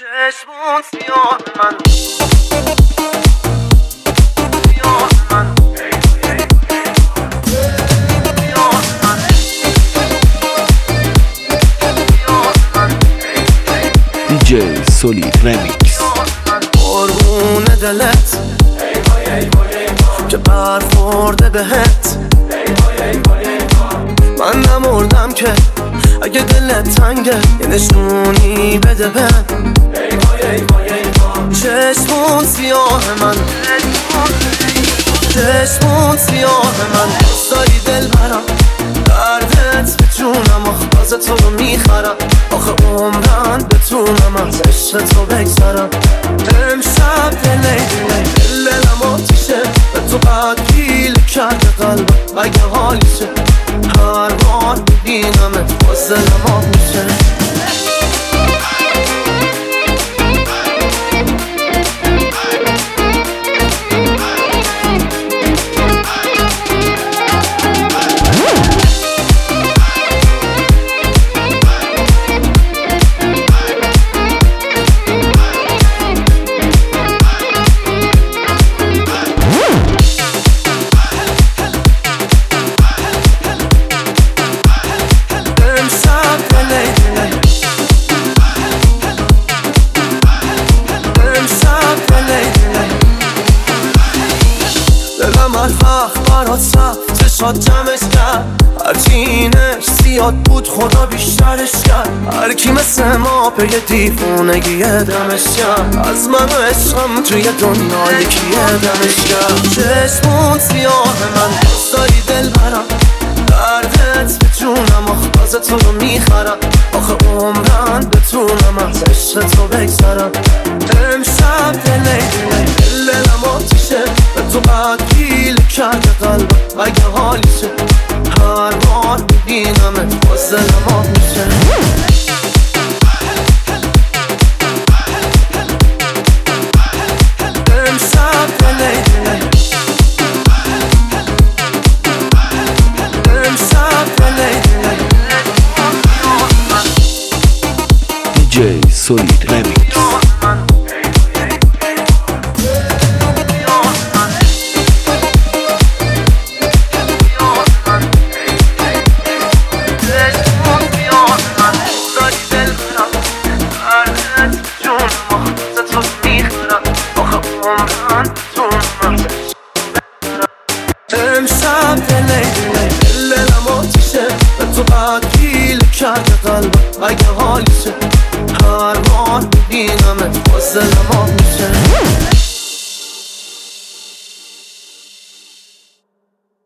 چشمون سیاه من سیاه من سیاه من دیجی سولید رمیکس. قربون دلت که برخورده بهت، من نمردم که اگه دلت تنگه یه نشونی بده بهم. چشمون سیاه من چشمون سیاه من داری دل برم، دردت به جونم آخ باز تو رو میخرم، آخه عمرن بتونم از عشق تو بگذرم. امشب دلم آتیشه، به تو قد گیل کرده قلبم اگه حالیشه، هر بار ببینمت باز دلم آب میشه. دلم هر وقت برات سفت چشات جمعش کرد، هرچینش زیاد بود خدا بیشترش کرد، هرکی مثل ما پی دیوونگی دمش کرد، از من و عشقم توی دنیا یکی دمش کرد. چشمون سیاه من داری دل برم، دردت به جونم آخ باز تو رو میخرم، آخه عمرن بتونم از عشق تو بگذرم. امشب دلم آتیشه، به تو قد گیل کرده قلبم اگه حالیشه، هر بار ببینمت باز دلم آب میشه. امشب دیجی سولید رمیکس. امشب دلم آتیشه، به تو قد گیل کرده قلبم اگه حالیشه، هر بار ببینمت باز دلم آب میشه.